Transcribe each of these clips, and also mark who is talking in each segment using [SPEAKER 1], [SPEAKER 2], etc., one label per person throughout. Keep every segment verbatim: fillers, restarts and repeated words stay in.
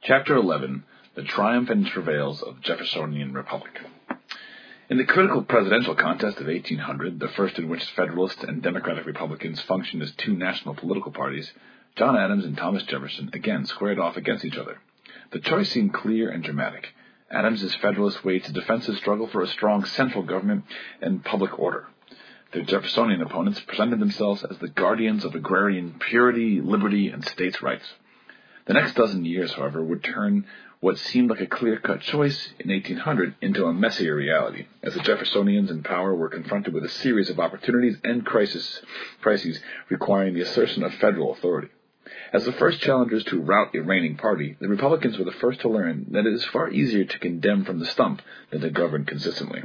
[SPEAKER 1] Chapter eleven. The Triumph and Travails of Jeffersonian Republic. In the critical presidential contest of eighteen hundred, the first in which Federalists and Democratic Republicans functioned as two national political parties, John Adams and Thomas Jefferson again squared off against each other. The choice seemed clear and dramatic. Adams's Federalist waged a defensive struggle for a strong central government and public order. Their Jeffersonian opponents presented themselves as the guardians of agrarian purity, liberty, and states' rights. The next dozen years, however, would turn what seemed like a clear-cut choice in eighteen hundred into a messier reality, as the Jeffersonians in power were confronted with a series of opportunities and crisis, crises requiring the assertion of federal authority. As the first challengers to rout a reigning party, the Republicans were the first to learn that it is far easier to condemn from the stump than to govern consistently.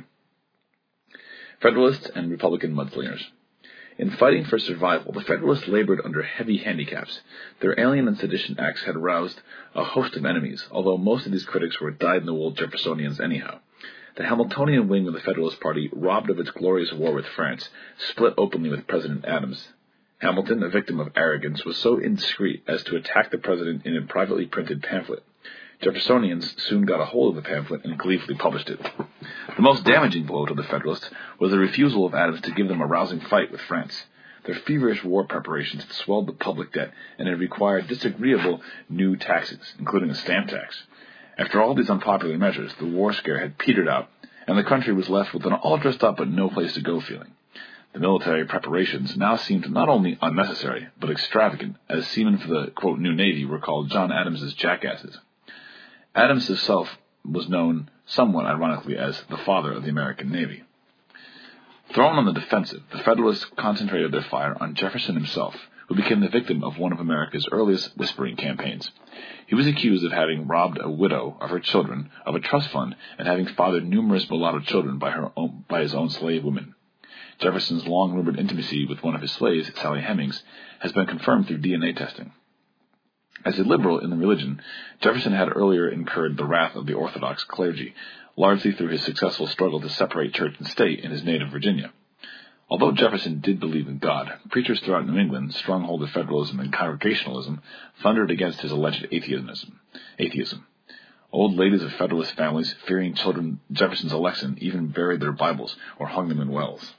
[SPEAKER 1] Federalists and Republican mudslingers. In fighting for survival, the Federalists labored under heavy handicaps. Their Alien and Sedition Acts had roused a host of enemies, although most of these critics were dyed-in-the-wool Jeffersonians anyhow. The Hamiltonian wing of the Federalist Party, robbed of its glorious war with France, split openly with President Adams. Hamilton, a victim of arrogance, was so indiscreet as to attack the president in a privately printed pamphlet. Jeffersonians soon got a hold of the pamphlet and gleefully published it. The most damaging blow to the Federalists was the refusal of Adams to give them a rousing fight with France. Their feverish war preparations had swelled the public debt and had required disagreeable new taxes, including a stamp tax. After all these unpopular measures, the war scare had petered out, and the country was left with an all-dressed-up but no-place-to-go feeling. The military preparations now seemed not only unnecessary, but extravagant, as seamen for the, quote, new Navy were called John Adams's jackasses. Adams himself was known, somewhat ironically, as the father of the American Navy. Thrown on the defensive, the Federalists concentrated their fire on Jefferson himself, who became the victim of one of America's earliest whispering campaigns. He was accused of having robbed a widow of her children of a trust fund and having fathered numerous mulatto children by, her own, by his own slave women. Jefferson's long-rumored intimacy with one of his slaves, Sally Hemings, has been confirmed through D N A testing. As a liberal in the religion, Jefferson had earlier incurred the wrath of the Orthodox clergy, largely through his successful struggle to separate church and state in his native Virginia. Although Jefferson did believe in God, preachers throughout New England, stronghold of federalism and congregationalism, thundered against his alleged atheism. atheism. Old ladies of Federalist families, fearing children Jefferson's election, even buried their Bibles or hung them in wells.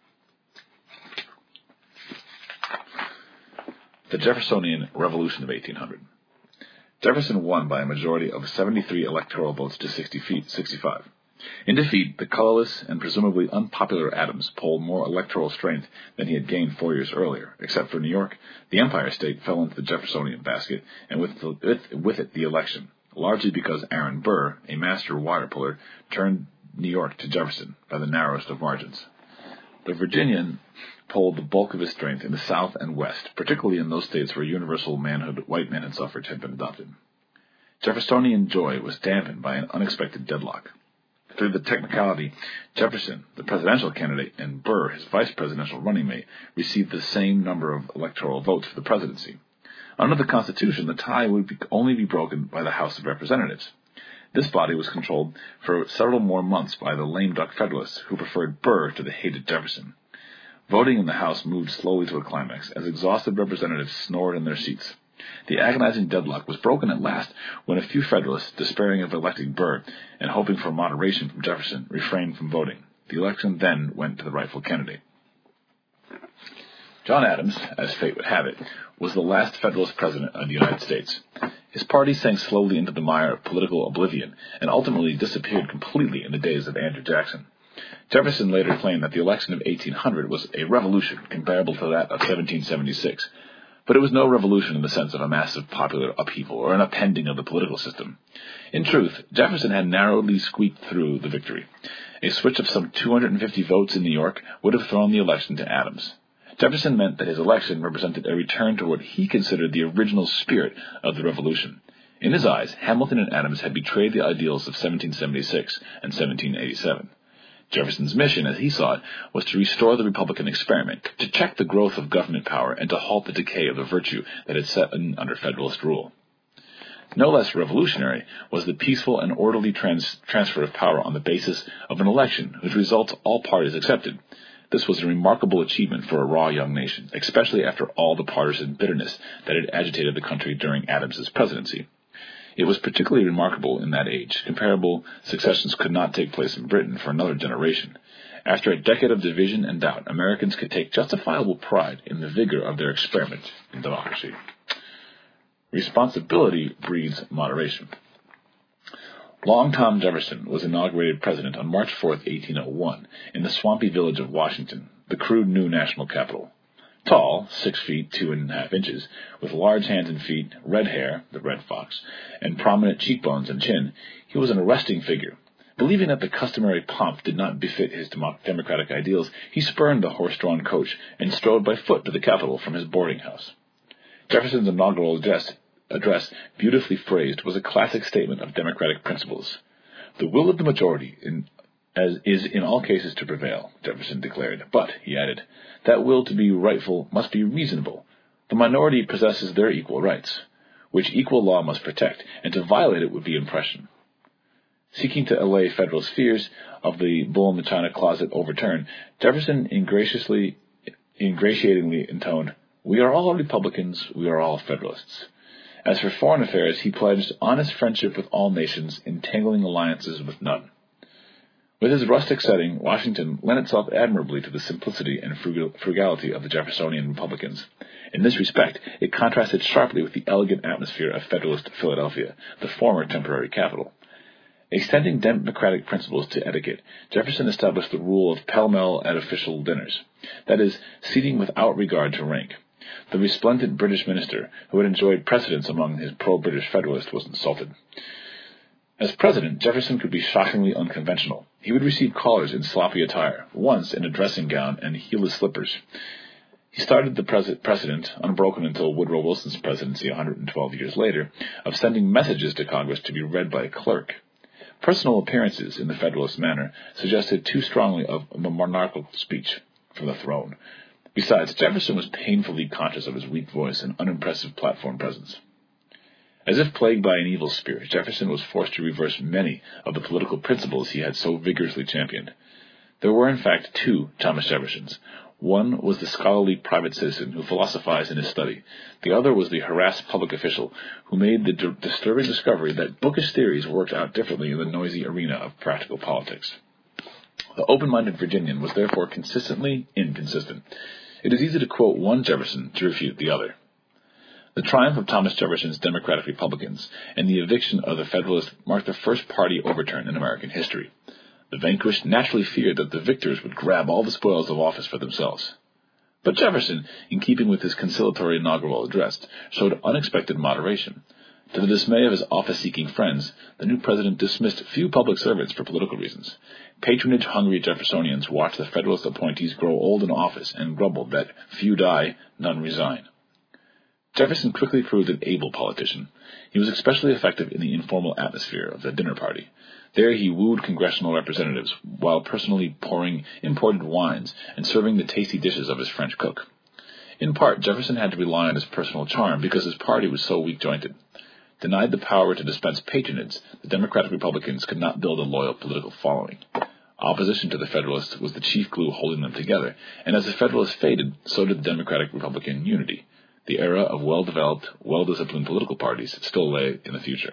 [SPEAKER 1] The Jeffersonian Revolution of eighteen hundred. Jefferson won by a majority of seventy-three electoral votes to sixty-five. In defeat, the colorless and presumably unpopular Adams polled more electoral strength than he had gained four years earlier. Except for New York, the Empire State fell into the Jeffersonian basket, and with, the, with, with it the election, largely because Aaron Burr, a master wire puller, turned New York to Jefferson by the narrowest of margins. The Virginian polled the bulk of his strength in the South and West, particularly in those states where universal manhood, white men, and suffrage had been adopted. Jeffersonian joy was dampened by an unexpected deadlock. Through the technicality, Jefferson, the presidential candidate, and Burr, his vice presidential running mate, received the same number of electoral votes for the presidency. Under the Constitution, the tie would be, only be broken by the House of Representatives. This body was controlled for several more months by the lame duck Federalists, who preferred Burr to the hated Jefferson. Voting in the House moved slowly to a climax, as exhausted representatives snored in their seats. The agonizing deadlock was broken at last when a few Federalists, despairing of electing Burr and hoping for moderation from Jefferson, refrained from voting. The election then went to the rightful candidate. John Adams, as fate would have it, was the last Federalist president of the United States. His party sank slowly into the mire of political oblivion and ultimately disappeared completely in the days of Andrew Jackson. Jefferson later claimed that the election of eighteen hundred was a revolution comparable to that of seventeen seventy-six, but it was no revolution in the sense of a massive popular upheaval or an upending of the political system. In truth, Jefferson had narrowly squeaked through the victory. A switch of some two hundred fifty votes in New York would have thrown the election to Adams. Jefferson meant that his election represented a return to what he considered the original spirit of the Revolution. In his eyes, Hamilton and Adams had betrayed the ideals of seventeen seventy-six and seventeen eighty-seven. Jefferson's mission, as he saw it, was to restore the Republican experiment, to check the growth of government power, and to halt the decay of the virtue that had set in under Federalist rule. No less revolutionary was the peaceful and orderly trans- transfer of power on the basis of an election whose results all parties accepted. This was a remarkable achievement for a raw young nation, especially after all the partisan bitterness that had agitated the country during Adams's presidency. It was particularly remarkable in that age. Comparable successions could not take place in Britain for another generation. After a decade of division and doubt, Americans could take justifiable pride in the vigor of their experiment in democracy. Responsibility breeds moderation. Long Tom Jefferson was inaugurated president on March fourth, eighteen oh one, in the swampy village of Washington, the crude new national capital. Tall, six feet two and a half inches, with large hands and feet, red hair, the red fox, and prominent cheekbones and chin, he was an arresting figure. Believing that the customary pomp did not befit his democratic ideals, he spurned the horse-drawn coach and strode by foot to the Capitol from his boarding house. Jefferson's inaugural address, address, beautifully phrased, was a classic statement of democratic principles. The will of the majority in, as is in all cases to prevail, Jefferson declared. But, he added, that will to be rightful must be reasonable. The minority possesses their equal rights, which equal law must protect, and to violate it would be oppression. Seeking to allay Federalist fears of the bull in the china closet overturn, Jefferson ingratiatingly, ingratiatingly intoned, "We are all Republicans, we are all Federalists." As for foreign affairs, he pledged honest friendship with all nations, entangling alliances with none. With his rustic setting, Washington lent itself admirably to the simplicity and frugality of the Jeffersonian Republicans. In this respect, it contrasted sharply with the elegant atmosphere of Federalist Philadelphia, the former temporary capital. Extending democratic principles to etiquette, Jefferson established the rule of pell-mell at official dinners, that is, seating without regard to rank. The resplendent British minister, who had enjoyed precedence among his pro-British Federalists, was insulted. As president, Jefferson could be shockingly unconventional. He would receive callers in sloppy attire, once in a dressing gown and heelless slippers. He started the pres- precedent, unbroken until Woodrow Wilson's presidency one hundred twelve years later, of sending messages to Congress to be read by a clerk. Personal appearances, in the Federalist manner, suggested too strongly of a monarchical speech from the throne. Besides, Jefferson was painfully conscious of his weak voice and unimpressive platform presence. As if plagued by an evil spirit, Jefferson was forced to reverse many of the political principles he had so vigorously championed. There were, in fact, two Thomas Jeffersons. One was the scholarly private citizen who philosophized in his study. The other was the harassed public official who made the d- disturbing discovery that bookish theories worked out differently in the noisy arena of practical politics. The open-minded Virginian was therefore consistently inconsistent. It is easy to quote one Jefferson to refute the other. The triumph of Thomas Jefferson's Democratic Republicans and the eviction of the Federalists marked the first party overturn in American history. The vanquished naturally feared that the victors would grab all the spoils of office for themselves. But Jefferson, in keeping with his conciliatory inaugural address, showed unexpected moderation. To the dismay of his office-seeking friends, the new president dismissed few public servants for political reasons. Patronage-hungry Jeffersonians watched the Federalist appointees grow old in office and grumbled that few die, none resign. Jefferson quickly proved an able politician. He was especially effective in the informal atmosphere of the dinner party. There he wooed congressional representatives while personally pouring imported wines and serving the tasty dishes of his French cook. In part, Jefferson had to rely on his personal charm because his party was so weak-jointed. Denied the power to dispense patronage, the Democratic Republicans could not build a loyal political following. Opposition to the Federalists was the chief glue holding them together, and as the Federalists faded, so did the Democratic-Republican unity. The era of well-developed, well-disciplined political parties still lay in the future.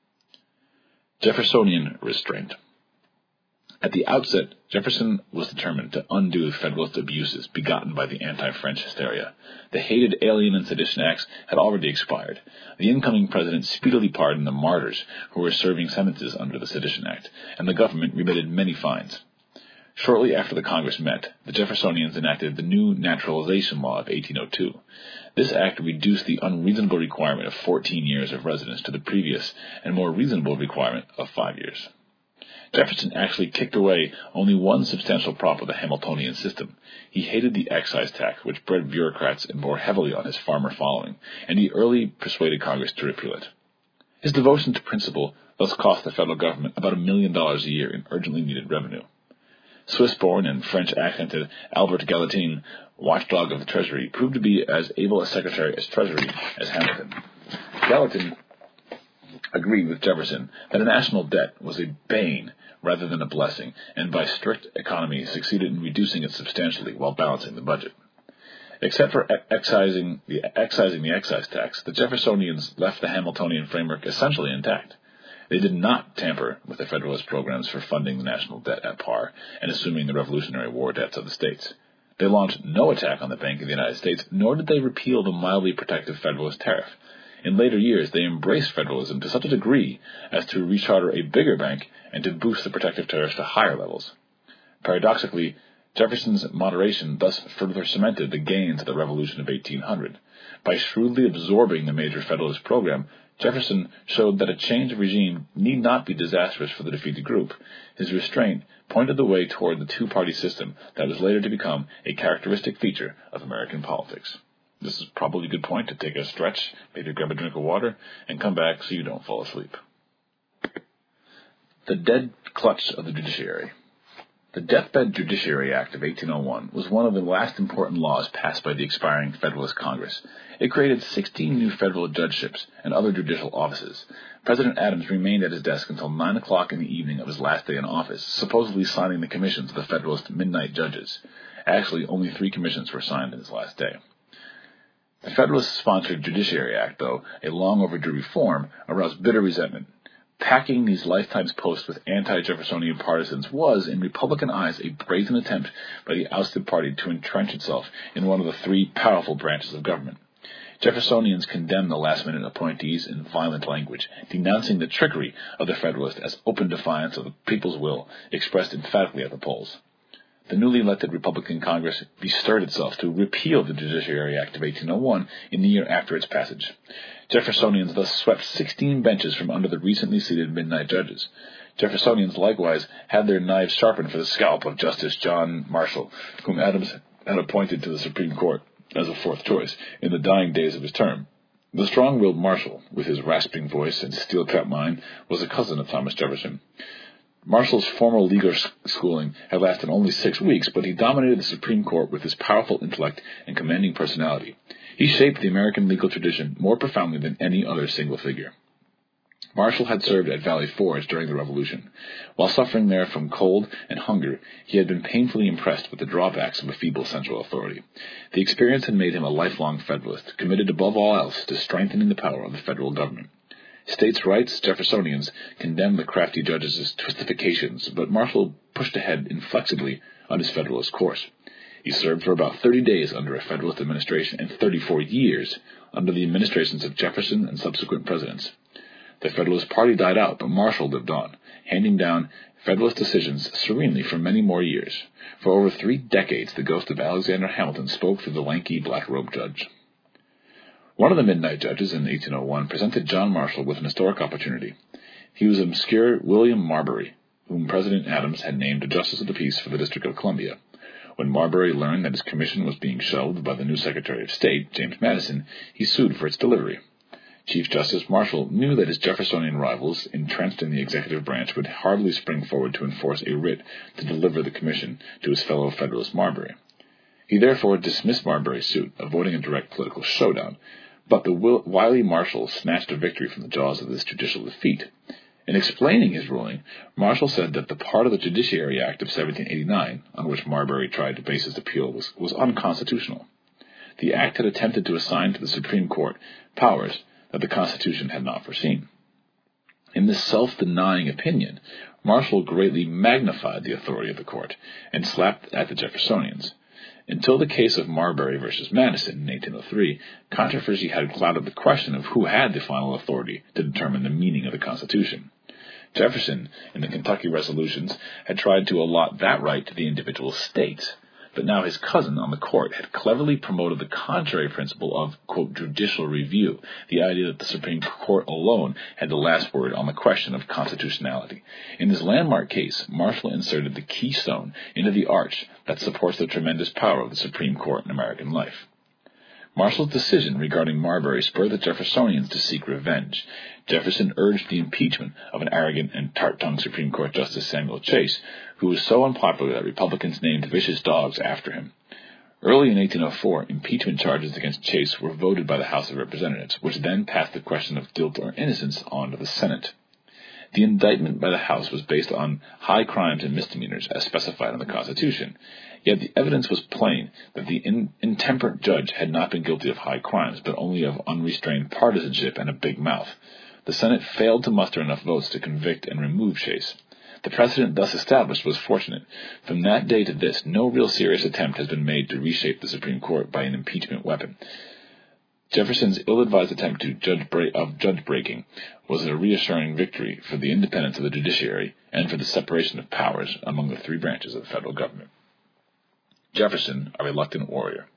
[SPEAKER 1] Jeffersonian restraint. At the outset, Jefferson was determined to undo Federalist abuses begotten by the anti-French hysteria. The hated Alien and Sedition Acts had already expired. The incoming president speedily pardoned the martyrs who were serving sentences under the Sedition Act, and the government remitted many fines. Shortly after the Congress met, the Jeffersonians enacted the new Naturalization Law of eighteen oh two. This act reduced the unreasonable requirement of fourteen years of residence to the previous and more reasonable requirement of five years. Jefferson actually kicked away only one substantial prop of the Hamiltonian system. He hated the excise tax, which bred bureaucrats and bore heavily on his farmer following, and he early persuaded Congress to repeal it. His devotion to principle thus cost the federal government about a million dollars a year in urgently needed revenue. Swiss-born and French-accented Albert Gallatin, watchdog of the Treasury, proved to be as able a secretary as Treasury as Hamilton. Gallatin agreed with Jefferson that a national debt was a bane rather than a blessing, and by strict economy succeeded in reducing it substantially while balancing the budget. Except for excising the, excising the excise tax, the Jeffersonians left the Hamiltonian framework essentially intact. They did not tamper with the Federalist programs for funding the national debt at par and assuming the Revolutionary War debts of the states. They launched no attack on the Bank of the United States, nor did they repeal the mildly protective Federalist tariff. In later years, they embraced federalism to such a degree as to recharter a bigger bank and to boost the protective tariffs to higher levels. Paradoxically, Jefferson's moderation thus further cemented the gains of the Revolution of eighteen hundred. By shrewdly absorbing the major Federalist program, Jefferson showed that a change of regime need not be disastrous for the defeated group. His restraint pointed the way toward the two-party system that was later to become a characteristic feature of American politics. This is probably a good point to take a stretch, maybe grab a drink of water, and come back so you don't fall asleep. The dead clutch of the judiciary. The Deathbed Judiciary Act of eighteen oh one was one of the last important laws passed by the expiring Federalist Congress. It created sixteen new federal judgeships and other judicial offices. President Adams remained at his desk until nine o'clock in the evening of his last day in office, supposedly signing the commissions of the Federalist midnight judges. Actually, only three commissions were signed in his last day. The Federalist-sponsored Judiciary Act, though a long-overdue reform, aroused bitter resentment. Packing these lifetime's posts with anti-Jeffersonian partisans was, in Republican eyes, a brazen attempt by the ousted party to entrench itself in one of the three powerful branches of government. Jeffersonians condemned the last-minute appointees in violent language, denouncing the trickery of the Federalists as open defiance of the people's will, expressed emphatically at the polls. The newly elected Republican Congress bestirred itself to repeal the Judiciary Act of eighteen oh one in the year after its passage. Jeffersonians thus swept sixteen benches from under the recently seated midnight judges. Jeffersonians likewise had their knives sharpened for the scalp of Justice John Marshall, whom Adams had appointed to the Supreme Court as a fourth choice in the dying days of his term. The strong-willed Marshall, with his rasping voice and steel-trap mind, was a cousin of Thomas Jefferson. Marshall's formal legal schooling had lasted only six weeks, but he dominated the Supreme Court with his powerful intellect and commanding personality. He shaped the American legal tradition more profoundly than any other single figure. Marshall had served at Valley Forge during the Revolution. While suffering there from cold and hunger, he had been painfully impressed with the drawbacks of a feeble central authority. The experience had made him a lifelong Federalist, committed above all else to strengthening the power of the federal government. States' rights Jeffersonians condemned the crafty judges as twistifications, but Marshall pushed ahead inflexibly on his Federalist course. He served for about thirty days under a Federalist administration and thirty-four years under the administrations of Jefferson and subsequent presidents. The Federalist Party died out, but Marshall lived on, handing down Federalist decisions serenely for many more years. For over three decades, the ghost of Alexander Hamilton spoke through the lanky black-robed judge. One of the midnight judges in eighteen oh one presented John Marshall with an historic opportunity. He was obscure William Marbury, whom President Adams had named a Justice of the Peace for the District of Columbia. When Marbury learned that his commission was being shelved by the new Secretary of State, James Madison, he sued for its delivery. Chief Justice Marshall knew that his Jeffersonian rivals, entrenched in the executive branch, would hardly spring forward to enforce a writ to deliver the commission to his fellow Federalist Marbury. He therefore dismissed Marbury's suit, avoiding a direct political showdown. But the wily Marshall snatched a victory from the jaws of this judicial defeat. In explaining his ruling, Marshall said that the part of the Judiciary Act of seventeen eighty-nine, on which Marbury tried to base his appeal, was, was unconstitutional. The act had attempted to assign to the Supreme Court powers that the Constitution had not foreseen. In this self-denying opinion, Marshall greatly magnified the authority of the court and slapped at the Jeffersonians. Until the case of Marbury versus Madison in eighteen oh three, controversy had clouded the question of who had the final authority to determine the meaning of the Constitution. Jefferson, in the Kentucky resolutions, had tried to allot that right to the individual states, but now his cousin on the court had cleverly promoted the contrary principle of, quote, judicial review, the idea that the Supreme Court alone had the last word on the question of constitutionality. In this landmark case, Marshall inserted the keystone into the arch that supports the tremendous power of the Supreme Court in American life. Marshall's decision regarding Marbury spurred the Jeffersonians to seek revenge. Jefferson urged the impeachment of an arrogant and tart-tongued Supreme Court Justice Samuel Chase, who was so unpopular that Republicans named vicious dogs after him. Early in eighteen oh four, impeachment charges against Chase were voted by the House of Representatives, which then passed the question of guilt or innocence on to the Senate. The indictment by the House was based on high crimes and misdemeanors as specified in the Constitution, yet the evidence was plain that the in- intemperate judge had not been guilty of high crimes, but only of unrestrained partisanship and a big mouth. The Senate failed to muster enough votes to convict and remove Chase. The precedent thus established was fortunate. From that day to this, no real serious attempt has been made to reshape the Supreme Court by an impeachment weapon. Jefferson's ill-advised attempt to judge bra- of judge breaking was a reassuring victory for the independence of the judiciary and for the separation of powers among the three branches of the federal government. Jefferson, a reluctant warrior.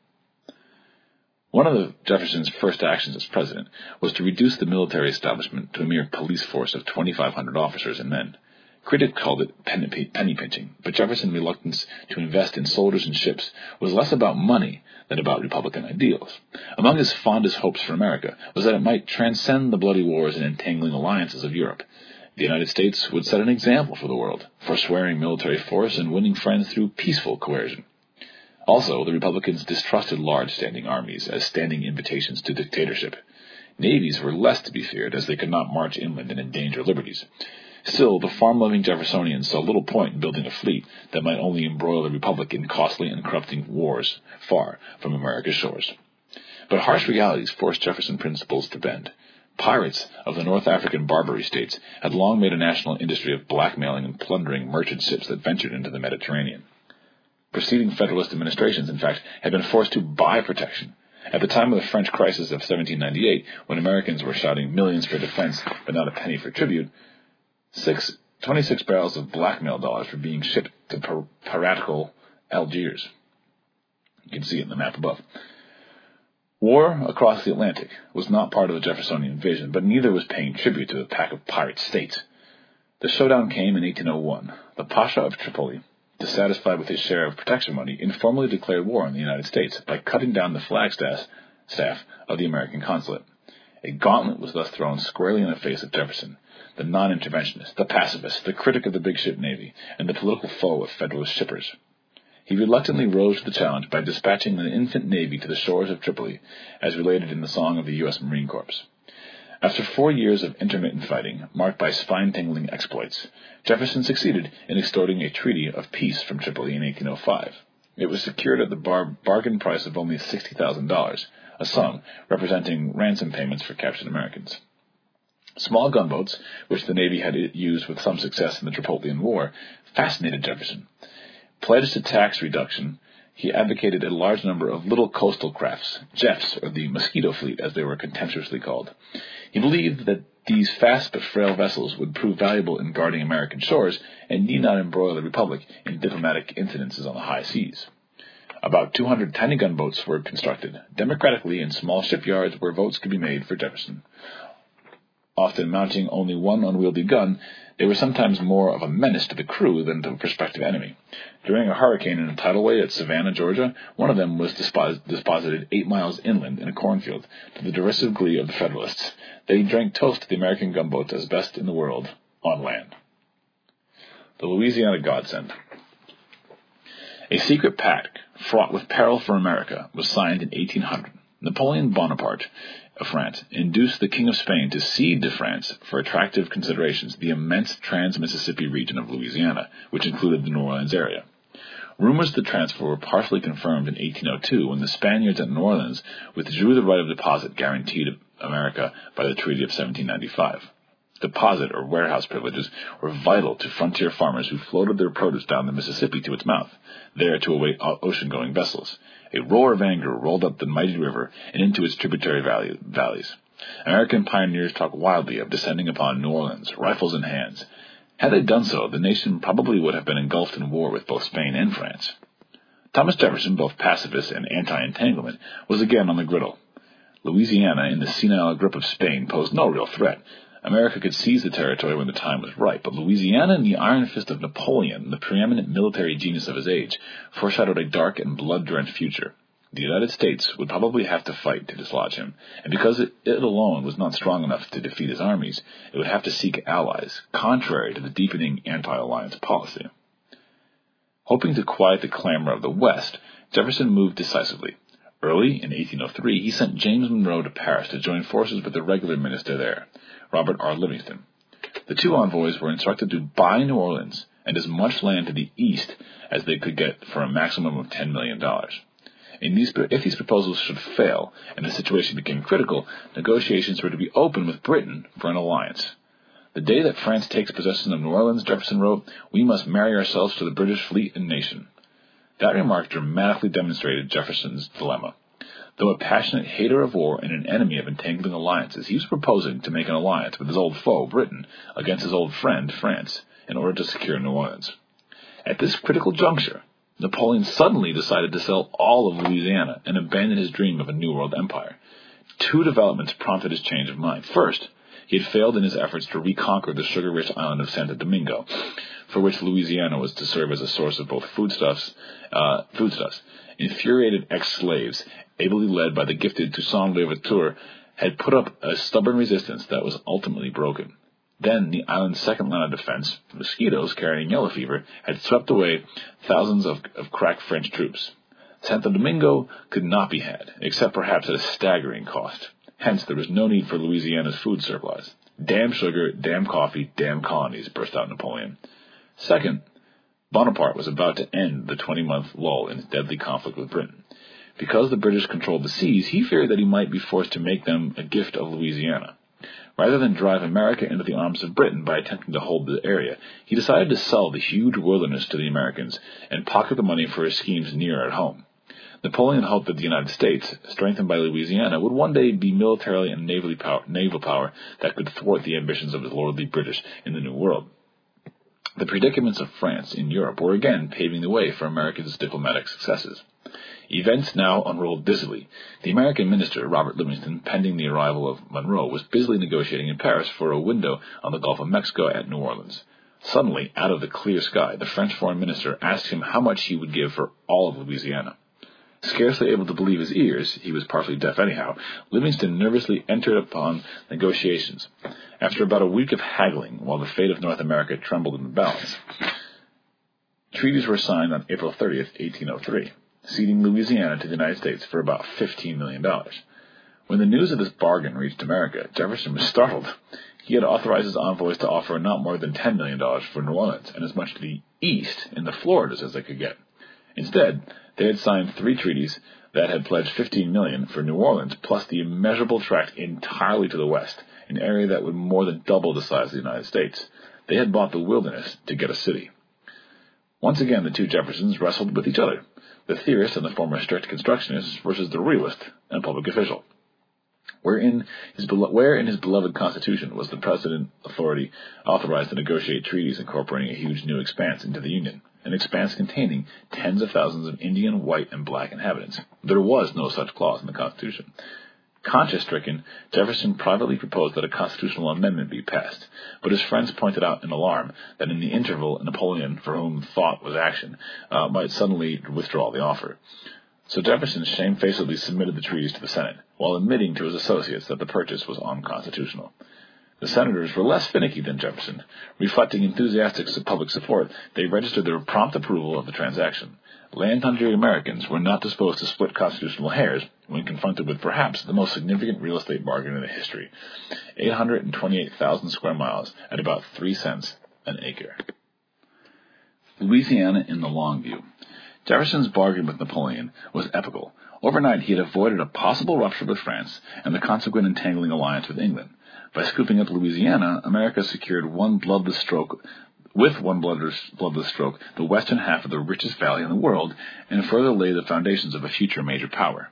[SPEAKER 1] One of the Jefferson's first actions as president was to reduce the military establishment to a mere police force of twenty-five hundred officers and men. Critics called it penny, penny pinching, but Jefferson's reluctance to invest in soldiers and ships was less about money than about Republican ideals. Among his fondest hopes for America was that it might transcend the bloody wars and entangling alliances of Europe. The United States would set an example for the world, forswearing military force and winning friends through peaceful coercion. Also, the Republicans distrusted large standing armies as standing invitations to dictatorship. Navies were less to be feared, as they could not march inland and endanger liberties. Still, the farm-loving Jeffersonians saw little point in building a fleet that might only embroil the Republic in costly and corrupting wars far from America's shores. But harsh realities forced Jefferson principles to bend. Pirates of the North African Barbary states had long made a national industry of blackmailing and plundering merchant ships that ventured into the Mediterranean. Preceding Federalist administrations, in fact, had been forced to buy protection. At the time of the French crisis of seventeen ninety-eight, when Americans were shouting millions for defense but not a penny for tribute, Six, twenty-six barrels of blackmail dollars were being shipped to pir- piratical Algiers. You can see it in the map above. War across the Atlantic was not part of the Jeffersonian vision, but neither was paying tribute to a pack of pirate states. The showdown came in eighteen oh one. The Pasha of Tripoli, dissatisfied with his share of protection money, informally declared war on the United States by cutting down the flagstaff staff of the American consulate. A gauntlet was thus thrown squarely in the face of Jefferson, the non-interventionist, the pacifist, the critic of the big ship navy, and the political foe of Federalist shippers. He reluctantly rose to the challenge by dispatching an infant navy to the shores of Tripoli, as related in the Song of the U S Marine Corps. After four years of intermittent fighting, marked by spine-tingling exploits, Jefferson succeeded in extorting a treaty of peace from Tripoli in eighteen oh five. It was secured at the bar- bargain price of only sixty thousand dollars, a sum representing ransom payments for captured Americans. Small gunboats, which the Navy had used with some success in the Tripolitan War, fascinated Jefferson. Pledged to tax reduction, he advocated a large number of little coastal crafts, jeffs, or the mosquito fleet, as they were contemptuously called. He believed that these fast but frail vessels would prove valuable in guarding American shores and need not embroil the Republic in diplomatic incidences on the high seas. About two hundred tiny gunboats were constructed, democratically in small shipyards where votes could be made for Jefferson. Often mounting only one unwieldy gun, they were sometimes more of a menace to the crew than to a prospective enemy. During a hurricane in a tidal wave at Savannah, Georgia, one of them was dispos- disposited eight miles inland in a cornfield, to the derisive glee of the Federalists. They drank toast to the American gunboats as best in the world on land. The Louisiana Godsend. A secret pact, fraught with peril for America, was signed in eighteen hundred. Napoleon Bonaparte of France induced the King of Spain to cede to France, for attractive considerations, the immense trans-Mississippi region of Louisiana, which included the New Orleans area. Rumors of the transfer were partially confirmed in eighteen oh two, when the Spaniards at New Orleans withdrew the right of deposit guaranteed to America by the Treaty of seventeen ninety-five. Deposit or warehouse privileges were vital to frontier farmers who floated their produce down the Mississippi to its mouth, there to await ocean-going vessels. A roar of anger rolled up the mighty river and into its tributary valley, valleys. American pioneers talked wildly of descending upon New Orleans, rifles in hands. Had they done so, the nation probably would have been engulfed in war with both Spain and France. Thomas Jefferson, both pacifist and anti-entanglement, was again on the griddle. Louisiana, in the senile grip of Spain, posed no real threat. America could seize the territory when the time was right, but Louisiana in the iron fist of Napoleon, the preeminent military genius of his age, foreshadowed a dark and blood-drenched future. The United States would probably have to fight to dislodge him, and because it, it alone was not strong enough to defeat his armies, it would have to seek allies, contrary to the deepening anti-alliance policy. Hoping to quiet the clamor of the West, Jefferson moved decisively. Early in eighteen oh three, he sent James Monroe to Paris to join forces with the regular minister there, Robert R. Livingston. The two envoys were instructed to buy New Orleans and as much land to the east as they could get for a maximum of ten million dollars. In these, if these proposals should fail and the situation became critical, negotiations were to be opened with Britain for an alliance. The day that France takes possession of New Orleans, Jefferson wrote, we must marry ourselves to the British fleet and nation. That remark dramatically demonstrated Jefferson's dilemma. Though a passionate hater of war and an enemy of entangling alliances, he was proposing to make an alliance with his old foe, Britain, against his old friend, France, in order to secure New Orleans. At this critical juncture, Napoleon suddenly decided to sell all of Louisiana and abandon his dream of a New World Empire. Two developments prompted his change of mind. First, he had failed in his efforts to reconquer the sugar-rich island of Santo Domingo, for which Louisiana was to serve as a source of both foodstuffs, uh, foodstuffs. Infuriated ex-slaves, ably led by the gifted Toussaint Louverture, had put up a stubborn resistance that was ultimately broken. Then the island's second line of defense, mosquitoes carrying yellow fever, had swept away thousands of, of crack French troops. Santo Domingo could not be had, except perhaps at a staggering cost. Hence, there was no need for Louisiana's food supplies. Damn sugar, damn coffee, damn colonies, burst out Napoleon. Second, Bonaparte was about to end the twenty-month lull in his deadly conflict with Britain. Because the British controlled the seas, he feared that he might be forced to make them a gift of Louisiana. Rather than drive America into the arms of Britain by attempting to hold the area, he decided to sell the huge wilderness to the Americans and pocket the money for his schemes near at home. Napoleon hoped that the United States, strengthened by Louisiana, would one day be militarily and naval power, naval power that could thwart the ambitions of the lordly British in the New World. The predicaments of France in Europe were again paving the way for America's diplomatic successes. Events now unrolled busily. The American minister, Robert Livingston, pending the arrival of Monroe, was busily negotiating in Paris for a window on the Gulf of Mexico at New Orleans. Suddenly, out of the clear sky, the French foreign minister asked him how much he would give for all of Louisiana. Scarcely able to believe his ears, he was partially deaf anyhow, Livingston nervously entered upon negotiations. After about a week of haggling, while the fate of North America trembled in the balance, treaties were signed on April thirtieth, eighteen oh three. Ceding Louisiana to the United States for about fifteen million dollars. When the news of this bargain reached America, Jefferson was startled. He had authorized his envoys to offer not more than ten million dollars for New Orleans and as much to the east in the Floridas as they could get. Instead, they had signed three treaties that had pledged fifteen million dollars for New Orleans, plus the immeasurable tract entirely to the west, an area that would more than double the size of the United States. They had bought the wilderness to get a city. Once again, the two Jeffersons wrestled with each other, the theorist and the former strict constructionist versus the realist and public official. Where in his, where in his beloved Constitution was the President authority authorized to negotiate treaties incorporating a huge new expanse into the Union, an expanse containing tens of thousands of Indian, white, and black inhabitants? There was no such clause in the Constitution. Conscience-stricken, Jefferson privately proposed that a constitutional amendment be passed, but his friends pointed out in alarm that in the interval Napoleon, for whom thought was action, uh, might suddenly withdraw the offer. So Jefferson shamefacedly submitted the treaties to the Senate, while admitting to his associates that the purchase was unconstitutional. The senators were less finicky than Jefferson. Reflecting enthusiastic public support, they registered their prompt approval of the transaction. Land-hungry Americans were not disposed to split constitutional hairs when confronted with perhaps the most significant real estate bargain in history, eight hundred twenty-eight thousand square miles at about three cents an acre. Louisiana in the long view. Jefferson's bargain with Napoleon was epical. Overnight, he had avoided a possible rupture with France and the consequent entangling alliance with England. By scooping up Louisiana, America secured one bloodless stroke with one bloodless, bloodless stroke, the western half of the richest valley in the world, and further laid the foundations of a future major power.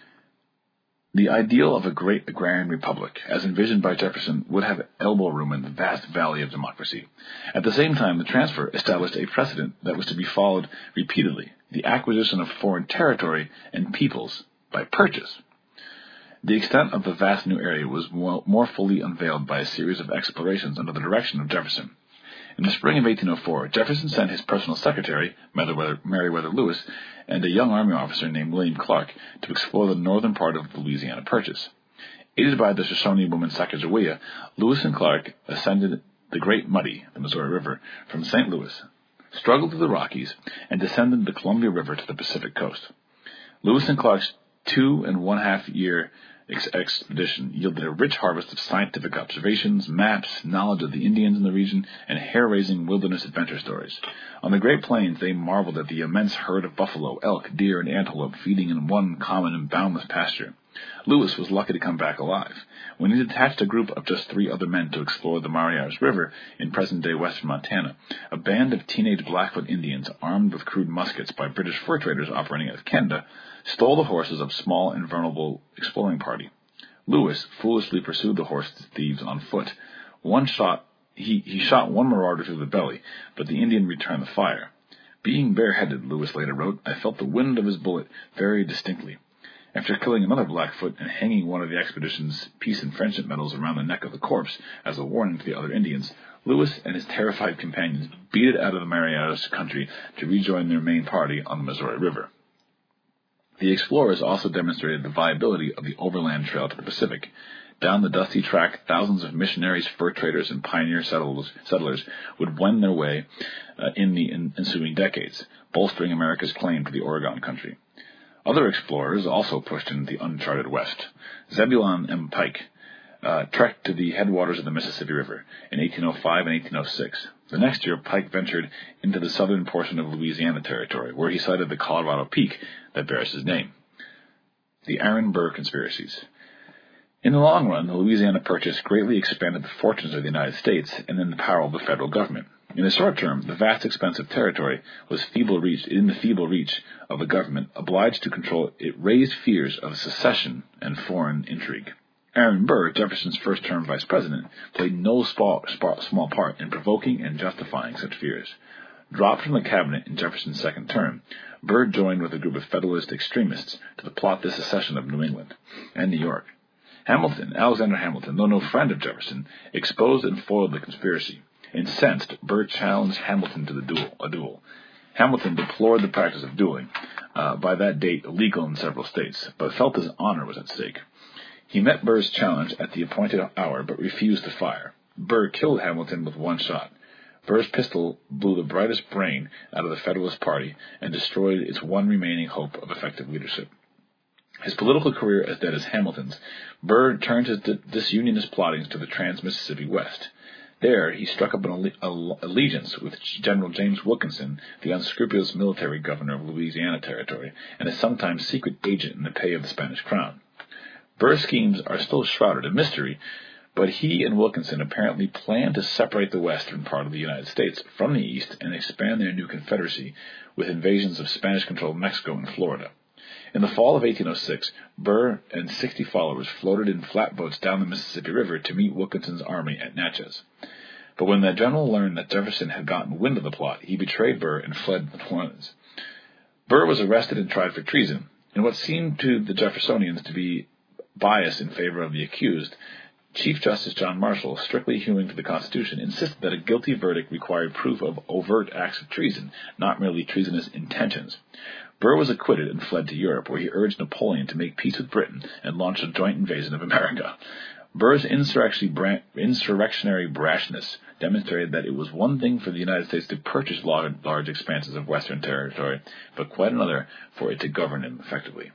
[SPEAKER 1] The ideal of a great agrarian republic, as envisioned by Jefferson, would have elbow room in the vast valley of democracy. At the same time, the transfer established a precedent that was to be followed repeatedly, the acquisition of foreign territory and peoples by purchase. The extent of the vast new area was more fully unveiled by a series of explorations under the direction of Jefferson. In the spring of eighteen oh four, Jefferson sent his personal secretary, Meriwether Lewis, and a young army officer named William Clark to explore the northern part of the Louisiana Purchase. Aided by the Shoshone woman Sacagawea, Lewis and Clark ascended the Great Muddy, the Missouri River, from Saint Louis, struggled through the Rockies, and descended the Columbia River to the Pacific coast. Lewis and Clark's two and one half year ex- expedition yielded a rich harvest of scientific observations, maps, knowledge of the Indians in the region, and hair-raising wilderness adventure stories. On the Great Plains, they marveled at the immense herd of buffalo, elk, deer, and antelope feeding in one common and boundless pasture. Lewis was lucky to come back alive. When he detached a group of just three other men to explore the Marias River in present-day western Montana, a band of teenage Blackfoot Indians, armed with crude muskets by British fur traders operating out of Canada, stole the horses of a small and vulnerable exploring party. Lewis foolishly pursued the horse thieves on foot. One shot, he, he shot one marauder through the belly, but the Indian returned the fire. Being bareheaded, Lewis later wrote, I felt the wind of his bullet very distinctly. After killing another Blackfoot and hanging one of the expedition's peace and friendship medals around the neck of the corpse as a warning to the other Indians, Lewis and his terrified companions beat it out of the Marias country to rejoin their main party on the Missouri River. The explorers also demonstrated the viability of the overland trail to the Pacific. Down the dusty track, thousands of missionaries, fur traders, and pioneer settlers, settlers would wend their way uh, in the ensuing decades, bolstering America's claim to the Oregon country. Other explorers also pushed into the uncharted West. Zebulon M. Pike uh, trekked to the headwaters of the Mississippi River in eighteen oh five and eighteen oh six. The next year, Pike ventured into the southern portion of Louisiana Territory, where he sighted the Colorado Peak that bears his name. The Aaron Burr Conspiracies. In the long run, the Louisiana Purchase greatly expanded the fortunes of the United States and then the power of the federal government. In the short term, the vast expanse of territory was feeble reach, in the feeble reach of the government, obliged to control it raised fears of secession and foreign intrigue. Aaron Burr, Jefferson's first-term vice president, played no small, small part in provoking and justifying such fears. Dropped from the cabinet in Jefferson's second term, Burr joined with a group of Federalist extremists to plot the secession of New England and New York. Hamilton, Alexander Hamilton, though no friend of Jefferson, exposed and foiled the conspiracy. Incensed, Burr challenged Hamilton to the duel, a duel. Hamilton deplored the practice of dueling, uh, by that date illegal in several states, but felt his honor was at stake. He met Burr's challenge at the appointed hour, but refused to fire. Burr killed Hamilton with one shot. Burr's pistol blew the brightest brain out of the Federalist Party and destroyed its one remaining hope of effective leadership. His political career as dead as Hamilton's, Burr turned his disunionist plottings to the trans-Mississippi West. There, he struck up an allegiance with General James Wilkinson, the unscrupulous military governor of Louisiana Territory, and a sometimes secret agent in the pay of the Spanish crown. Burr's schemes are still shrouded in mystery, but he and Wilkinson apparently planned to separate the western part of the United States from the east and expand their new confederacy with invasions of Spanish-controlled Mexico and Florida. In the fall of eighteen oh six, Burr and sixty followers floated in flatboats down the Mississippi River to meet Wilkinson's army at Natchez. But when the general learned that Jefferson had gotten wind of the plot, he betrayed Burr and fled to New Orleans. Burr was arrested and tried for treason. In what seemed to the Jeffersonians to be bias in favor of the accused, Chief Justice John Marshall, strictly hewing to the Constitution, insisted that a guilty verdict required proof of overt acts of treason, not merely treasonous intentions. Burr was acquitted and fled to Europe, where he urged Napoleon to make peace with Britain and launch a joint invasion of America. Burr's insurrectionary brashness demonstrated that it was one thing for the United States to purchase large, large expanses of western territory, but quite another for it to govern them effectively.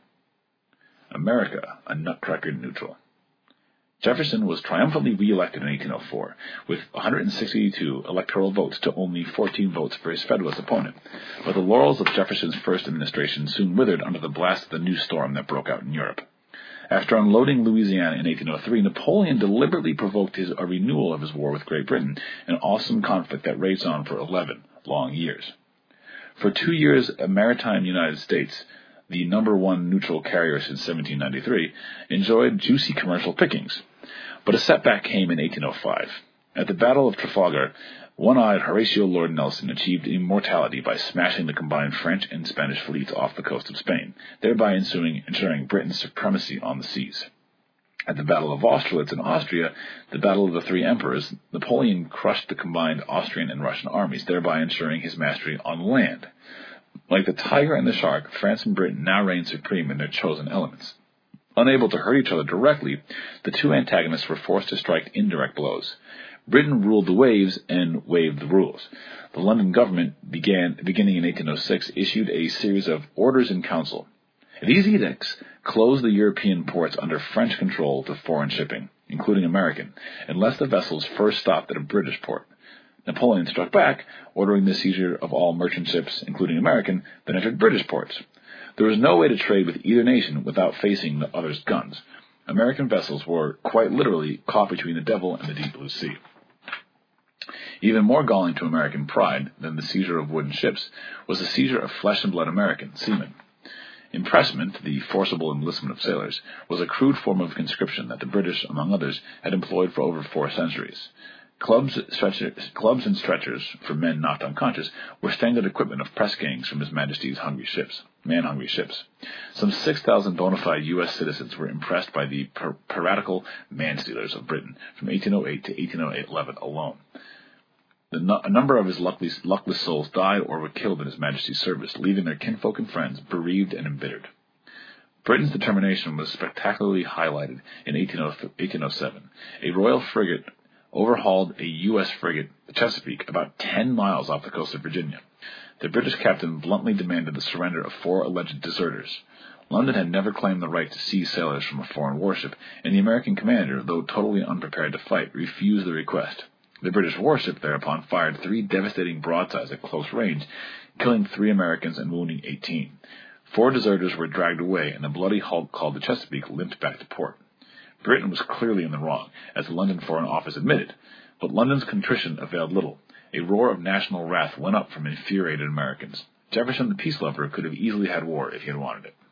[SPEAKER 1] America, a nutcracker neutral. Jefferson was triumphantly re-elected in eighteen oh four, with one hundred sixty-two electoral votes to only fourteen votes for his Federalist opponent. But the laurels of Jefferson's first administration soon withered under the blast of the new storm that broke out in Europe. After unloading Louisiana in eighteen oh three, Napoleon deliberately provoked his, a renewal of his war with Great Britain, an awesome conflict that raged on for eleven long years. For two years, a maritime United States, the number one neutral carrier since seventeen ninety-three, enjoyed juicy commercial pickings. But a setback came in eighteen oh five. At the Battle of Trafalgar, one-eyed Horatio Lord Nelson achieved immortality by smashing the combined French and Spanish fleets off the coast of Spain, thereby ensuing, ensuring Britain's supremacy on the seas. At the Battle of Austerlitz in Austria, the Battle of the Three Emperors, Napoleon crushed the combined Austrian and Russian armies, thereby ensuring his mastery on land. Like the tiger and the shark, France and Britain now reigned supreme in their chosen elements. Unable to hurt each other directly, the two antagonists were forced to strike indirect blows. Britain ruled the waves and waived the rules. The London government, began, beginning in eighteen oh six, issued a series of Orders in Council. These edicts closed the European ports under French control to foreign shipping, including American, unless the vessels first stopped at a British port. Napoleon struck back, ordering the seizure of all merchant ships, including American, that entered British ports. There was no way to trade with either nation without facing the other's guns. American vessels were, quite literally, caught between the devil and the deep blue sea. Even more galling to American pride than the seizure of wooden ships was the seizure of flesh-and-blood American seamen. Impressment, the forcible enlistment of sailors, was a crude form of conscription that the British, among others, had employed for over four centuries. Clubs, stretchers, clubs and stretchers for men knocked unconscious were standard equipment of press gangs from His Majesty's hungry ships, man-hungry ships. Some six thousand bona fide U S citizens were impressed by the pir- piratical man-stealers of Britain from eighteen oh eight to eighteen eleven alone. The no- a number of his luckless, luckless souls died or were killed in His Majesty's service, leaving their kinfolk and friends bereaved and embittered. Britain's determination was spectacularly highlighted in eighteen oh seven. A Royal frigate overhauled a U S frigate, the Chesapeake, about ten miles off the coast of Virginia. The British captain bluntly demanded the surrender of four alleged deserters. London had never claimed the right to seize sailors from a foreign warship, and the American commander, though totally unprepared to fight, refused the request. The British warship thereupon fired three devastating broadsides at close range, killing three Americans and wounding eighteen. Four deserters were dragged away, and the bloody hulk called the Chesapeake limped back to port. Britain was clearly in the wrong, as the London Foreign Office admitted, but London's contrition availed little. A roar of national wrath went up from infuriated Americans. Jefferson, the peace lover, could have easily had war if he had wanted it.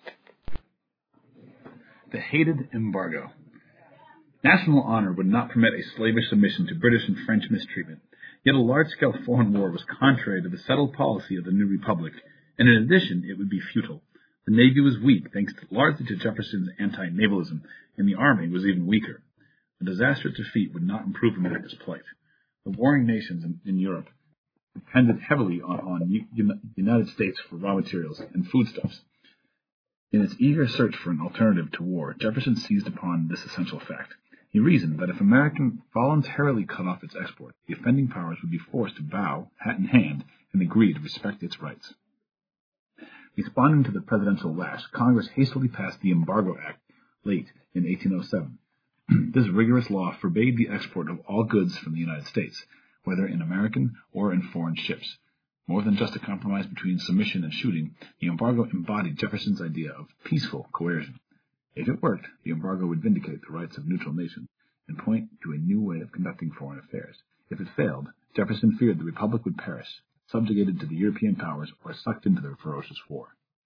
[SPEAKER 2] The hated embargo. National honor would not permit a slavish submission to British and French mistreatment, yet a large-scale foreign war was contrary to the settled policy of the new republic, and in addition it would be futile. The Navy was weak, thanks to, largely to Jefferson's anti-navalism, and the Army was even weaker. A disastrous defeat would not improve America's plight. The warring nations in, in Europe depended heavily on, on the United States for raw materials and foodstuffs. In its eager search for an alternative to war, Jefferson seized upon this essential fact. He reasoned that if America voluntarily cut off its export, the offending powers would be forced to bow, hat in hand, and agree to respect its rights. Responding to the presidential lash, Congress hastily passed the Embargo Act late in eighteen oh seven. This rigorous law forbade the export of all goods from the United States, whether in American or in foreign ships. More than just a compromise between submission and shooting, the embargo embodied Jefferson's idea of peaceful coercion. If it worked, the embargo would vindicate the rights of neutral nations and point to a new way of conducting foreign affairs. If it failed, Jefferson feared the republic would perish, subjugated to the European powers or sucked into their ferocious war.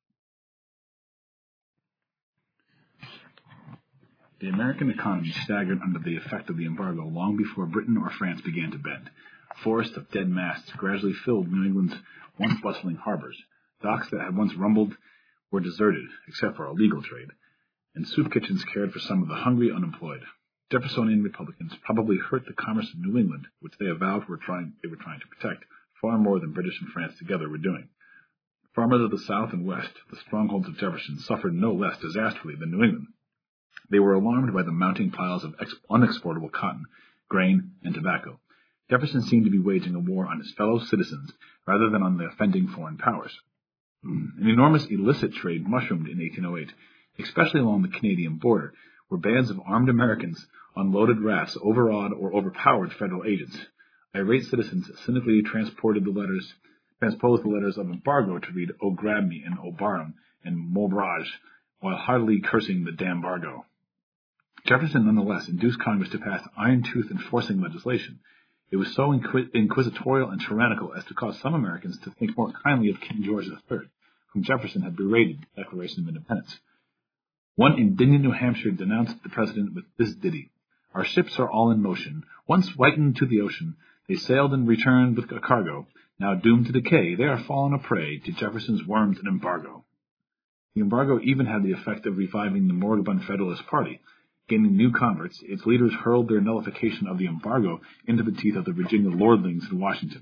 [SPEAKER 2] The American economy staggered under the effect of the embargo long before Britain or France began to bend. Forests of dead masts gradually filled New England's once bustling harbors. Docks that had once rumbled were deserted, except for a legal trade, and soup kitchens cared for some of the hungry unemployed. Jeffersonian Republicans probably hurt the commerce of New England, which they avowed were trying, they were trying to protect, far more than British and France together were doing. Farmers of the South and West, the strongholds of Jefferson, suffered no less disastrously than New England. They were alarmed by the mounting piles of ex- unexportable cotton, grain, and tobacco. Jefferson seemed to be waging a war on his fellow citizens rather than on the offending foreign powers. An enormous illicit trade mushroomed in eighteen oh eight, especially along the Canadian border, where bands of armed Americans unloaded rafts overawed or overpowered federal agents. Irate citizens cynically transported the letters, transposed the letters of embargo to read "Oh grab me" and "Oh barrum" and "Mobrage," while heartily cursing the dambargo. Jefferson nonetheless induced Congress to pass iron-tooth enforcing legislation. It was so inquis- inquisitorial and tyrannical as to cause some Americans to think more kindly of King George the Third, whom Jefferson had berated in the Declaration of Independence. One indignant New Hampshire denounced the president with this ditty: "Our ships are all in motion. Once whitened to the ocean, they sailed and returned with a cargo. Now doomed to decay, they are fallen a prey to Jefferson's worms and embargo." The embargo even had the effect of reviving the moribund Federalist Party. Gaining new converts, its leaders hurled their nullification of the embargo into the teeth of the Virginia lordlings in Washington.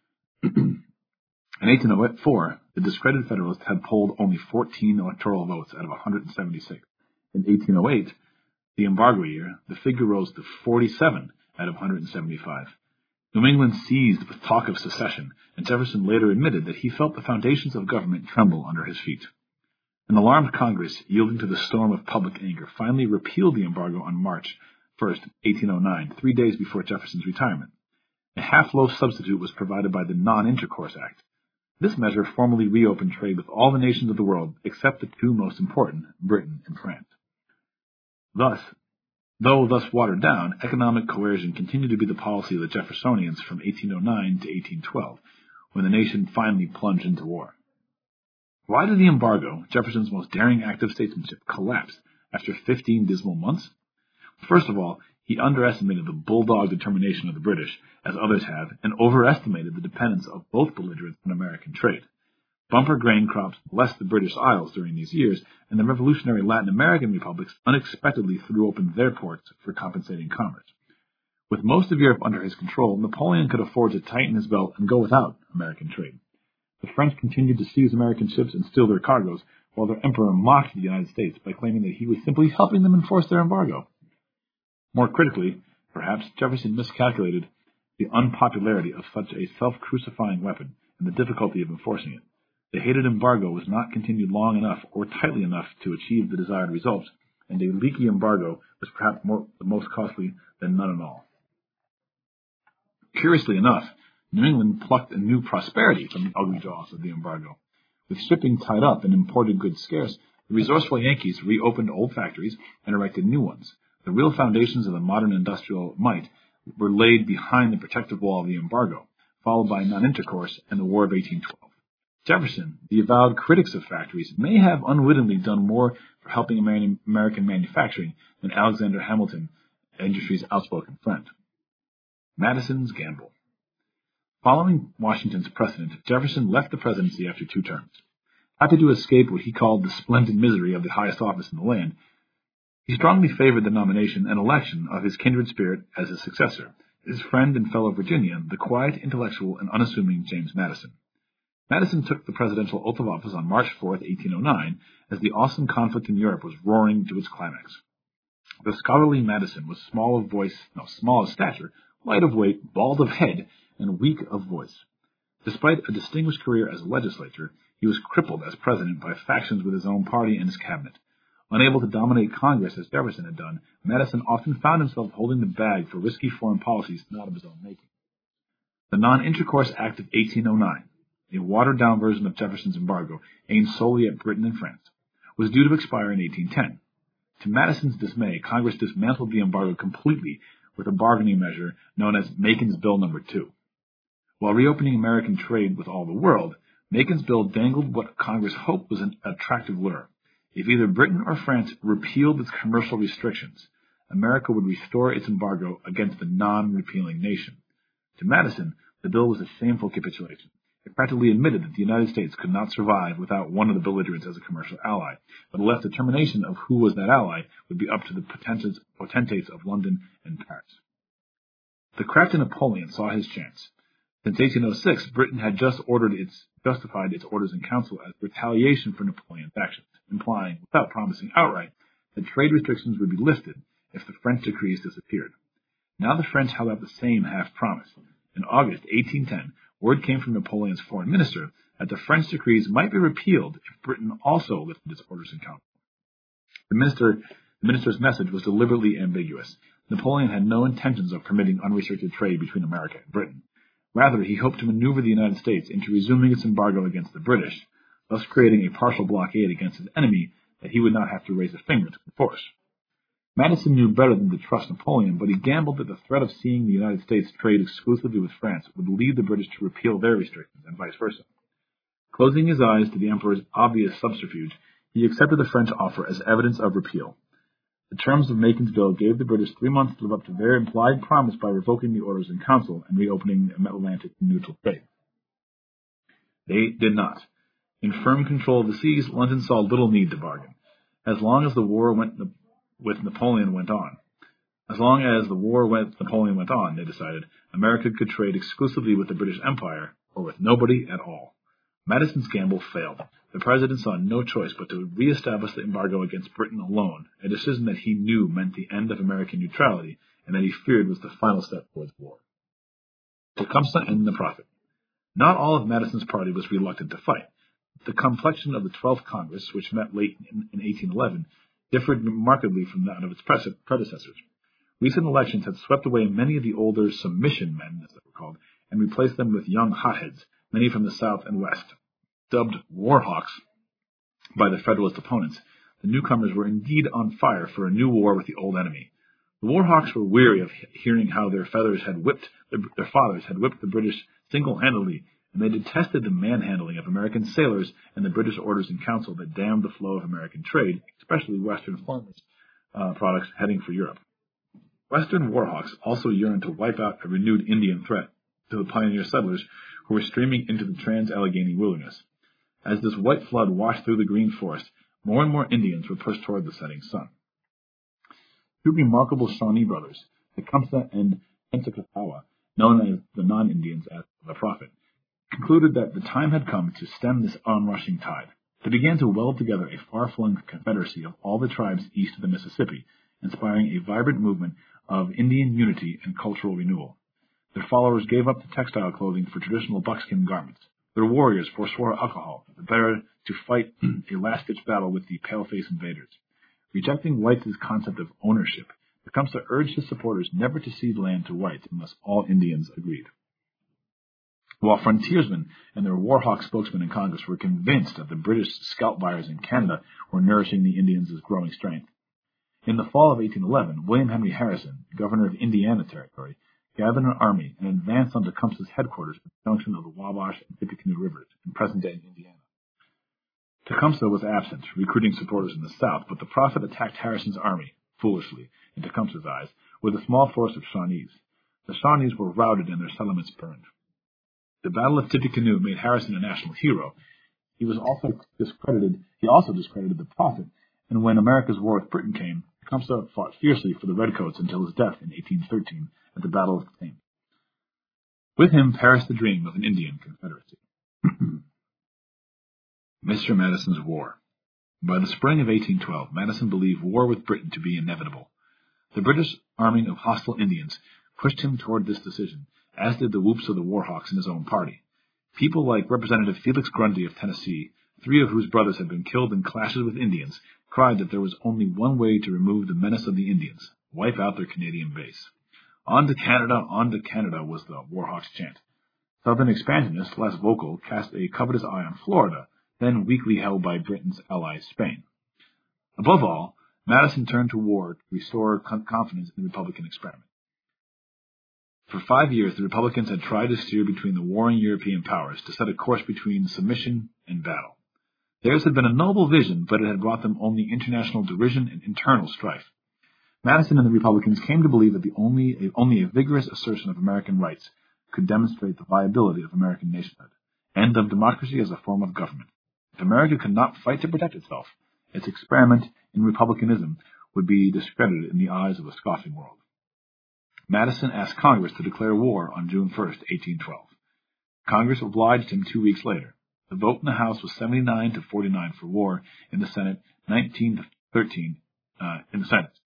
[SPEAKER 2] In eighteen oh four, the discredited Federalists had polled only fourteen electoral votes out of one hundred seventy-six. In eighteen oh eight, the embargo year, the figure rose to forty-seven out of one hundred seventy-five. New England seized with talk of secession, and Jefferson later admitted that he felt the foundations of government tremble under his feet. An alarmed Congress, yielding to the storm of public anger, finally repealed the embargo on March first, eighteen oh nine, three days before Jefferson's retirement. A half-loaf substitute was provided by the Non-Intercourse Act. This measure formally reopened trade with all the nations of the world except the two most important, Britain and France. Thus, though thus watered down, economic coercion continued to be the policy of the Jeffersonians from eighteen oh nine to eighteen twelve, when the nation finally plunged into war. Why did the embargo, Jefferson's most daring act of statesmanship, collapse after fifteen dismal months? First of all, he underestimated the bulldog determination of the British, as others have, and overestimated the dependence of both belligerents on American trade. Bumper grain crops blessed the British Isles during these years, and the revolutionary Latin American republics unexpectedly threw open their ports for compensating commerce. With most of Europe under his control, Napoleon could afford to tighten his belt and go without American trade. The French continued to seize American ships and steal their cargoes, while their emperor mocked the United States by claiming that he was simply helping them enforce their embargo. More critically, perhaps, Jefferson miscalculated the unpopularity of such a self-crucifying weapon and the difficulty of enforcing it. The hated embargo was not continued long enough or tightly enough to achieve the desired results, and a leaky embargo was perhaps more, the most costly than none at all. Curiously enough, New England plucked a new prosperity from the ugly jaws of the embargo. With shipping tied up and imported goods scarce, the resourceful Yankees reopened old factories and erected new ones. The real foundations of the modern industrial might were laid behind the protective wall of the embargo, followed by non-intercourse and the War of eighteen twelve. Jefferson, the avowed critics of factories, may have unwittingly done more for helping American manufacturing than Alexander Hamilton, industry's outspoken friend. Madison's gamble. Following Washington's precedent, Jefferson left the presidency after two terms. Happy to escape what he called the splendid misery of the highest office in the land, he strongly favored the nomination and election of his kindred spirit as his successor, his friend and fellow Virginian, the quiet, intellectual, and unassuming James Madison. Madison took the presidential oath of office on March fourth, eighteen oh nine, as the awesome conflict in Europe was roaring to its climax. The scholarly Madison was small of voice, no, small of stature, light of weight, bald of head, and weak of voice. Despite a distinguished career as a legislator, he was crippled as president by factions with his own party and his cabinet. Unable to dominate Congress as Jefferson had done, Madison often found himself holding the bag for risky foreign policies not of his own making. The Non-Intercourse Act of eighteen oh nine, a watered-down version of Jefferson's embargo aimed solely at Britain and France, was due to expire in eighteen ten. To Madison's dismay, Congress dismantled the embargo completely with a bargaining measure known as Macon's Bill Number Two. While reopening American trade with all the world, Macon's bill dangled what Congress hoped was an attractive lure. If either Britain or France repealed its commercial restrictions, America would restore its embargo against the non-repealing nation. To Madison, the bill was a shameful capitulation. It practically admitted that the United States could not survive without one of the belligerents as a commercial ally, but left determination of who was that ally would be up to the potentates of London and Paris. The crafty Napoleon saw his chance. Since eighteen oh six, Britain had just ordered its, justified its orders in council as retaliation for Napoleon's actions, implying, without promising outright, that trade restrictions would be lifted if the French decrees disappeared. Now the French held out the same half-promise. In August eighteen ten, word came from Napoleon's foreign minister that the French decrees might be repealed if Britain also lifted its orders in council. The, minister, the minister's message was deliberately ambiguous. Napoleon had no intentions of permitting unrestricted trade between America and Britain. Rather, he hoped to maneuver the United States into resuming its embargo against the British, thus creating a partial blockade against his enemy that he would not have to raise a finger to enforce. Madison knew better than to trust Napoleon, but he gambled that the threat of seeing the United States trade exclusively with France would lead the British to repeal their restrictions, and vice versa. Closing his eyes to the Emperor's obvious subterfuge, he accepted the French offer as evidence of repeal. The terms of Macon's bill gave the British three months to live up to their implied promise by revoking the orders in council and reopening Atlantic neutral trade. They did not. In firm control of the seas, London saw little need to bargain. As long as the war went with Napoleon went on, as long as the war with Napoleon went on, they decided, America could trade exclusively with the British Empire or with nobody at all. Madison's gamble failed. The president saw no choice but to reestablish the embargo against Britain alone, a decision that he knew meant the end of American neutrality and that he feared was the final step towards war. Tecumseh and the Prophet. Not all of Madison's party was reluctant to fight. The complexion of the twelfth Congress, which met late in, in eighteen eleven, differed markedly from that of its predecessors. Recent elections had swept away many of the older submission men, as they were called, and replaced them with young hotheads, many from the South and West. Dubbed war hawks by the Federalist opponents, the newcomers were indeed on fire for a new war with the old enemy. The war hawks were weary of hearing how their feathers had whipped the, their fathers had whipped the British single-handedly, and they detested the manhandling of American sailors and the British orders in council that damned the flow of American trade, especially Western farmers' uh, products heading for Europe. Western war hawks also yearned to wipe out a renewed Indian threat to the pioneer settlers who were streaming into the trans-Allegheny wilderness. As this white flood washed through the green forest, more and more Indians were pushed toward the setting sun. Two remarkable Shawnee brothers, Tecumseh and Tenskwatawa, known as the non-Indians as the Prophet, concluded that the time had come to stem this onrushing tide. They began to weld together a far-flung confederacy of all the tribes east of the Mississippi, inspiring a vibrant movement of Indian unity and cultural renewal. Their followers gave up the textile clothing for traditional buckskin garments. Their warriors forswore alcohol, the better to fight a last-ditch battle with the pale-face invaders. Rejecting whites' concept of ownership, Tecumseh urged his supporters never to cede land to whites unless all Indians agreed. While frontiersmen and their war hawk spokesmen in Congress were convinced that the British scalp buyers in Canada were nourishing the Indians' growing strength. In the fall of eighteen eleven, William Henry Harrison, governor of Indiana Territory, gathered an army and advanced on Tecumseh's headquarters at the junction of the Wabash and Tippecanoe Rivers in present-day Indiana. Tecumseh was absent, recruiting supporters in the south, but the Prophet attacked Harrison's army, foolishly, in Tecumseh's eyes, with a small force of Shawnees. The Shawnees were routed and their settlements burned. The Battle of Tippecanoe made Harrison a national hero. He was also discredited. He also discredited the Prophet, and when America's war with Britain came, Tecumseh fought fiercely for the Redcoats until his death in eighteen thirteen at the Battle of Thames. With him perished the dream of an Indian confederacy. Mister Madison's War. By the spring of eighteen twelve, Madison believed war with Britain to be inevitable. The British arming of hostile Indians pushed him toward this decision, as did the whoops of the Warhawks in his own party. People like Representative Felix Grundy of Tennessee, three of whose brothers had been killed in clashes with Indians, cried that there was only one way to remove the menace of the Indians: wipe out their Canadian base. On to Canada, on to Canada was the Warhawks' chant. Southern expansionists, less vocal, cast a covetous eye on Florida, then weakly held by Britain's ally Spain. Above all, Madison turned to war to restore confidence in the Republican experiment. For five years, the Republicans had tried to steer between the warring European powers to set a course between submission and battle. Theirs had been a noble vision, but it had brought them only international derision and internal strife. Madison and the Republicans came to believe that the only, only a vigorous assertion of American rights could demonstrate the viability of American nationhood, and of democracy as a form of government. If America could not fight to protect itself, its experiment in republicanism would be discredited in the eyes of a scoffing world. Madison asked Congress to declare war on June first, eighteen twelve. Congress obliged him two weeks later. The vote in the House was seventy-nine to forty-nine for war, in the Senate nineteen to thirteen uh, in the Senate.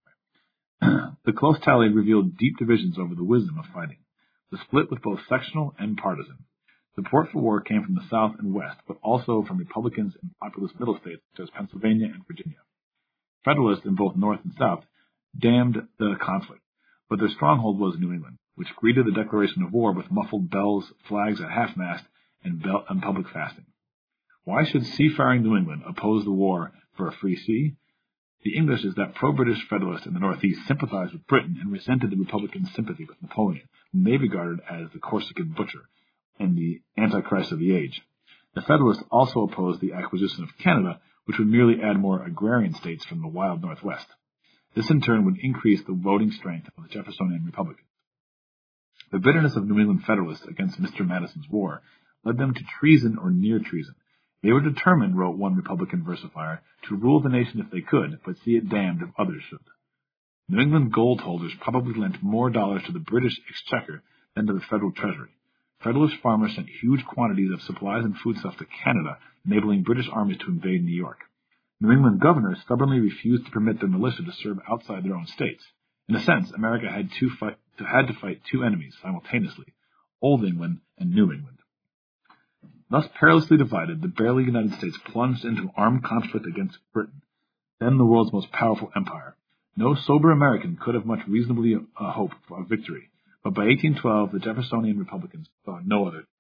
[SPEAKER 2] The close tally revealed deep divisions over the wisdom of fighting. The split was both sectional and partisan. Support for war came from the South and West, but also from Republicans in populous middle states such as Pennsylvania and Virginia. Federalists in both North and South damned the conflict, but their stronghold was New England, which greeted the declaration of war with muffled bells, flags at half-mast, and, bell- and public fasting. Why should seafaring New England oppose the war for a free sea? The English is that pro-British Federalists in the Northeast sympathized with Britain and resented the Republicans' sympathy with Napoleon, whom they regarded as the Corsican butcher and the Antichrist of the age. The Federalists also opposed the acquisition of Canada, which would merely add more agrarian states from the wild Northwest. This in turn would increase the voting strength of the Jeffersonian Republicans. The bitterness of New England Federalists against Mister Madison's war led them to treason or near treason. They were determined, wrote one Republican versifier, to rule the nation if they could, but see it damned if others should. New England gold holders probably lent more dollars to the British exchequer than to the federal treasury. Federalist farmers sent huge quantities of supplies and foodstuffs to Canada, enabling British armies to invade New York. New England governors stubbornly refused to permit their militia to serve outside their own states. In a sense, America had, two fight, had to fight two enemies simultaneously, Old England and New England. Thus perilously divided, the barely United States plunged into armed conflict against Britain, then the world's most powerful empire. No sober American could have much reasonably uh, hope for a victory, but by eighteen twelve the Jeffersonian Republicans saw no other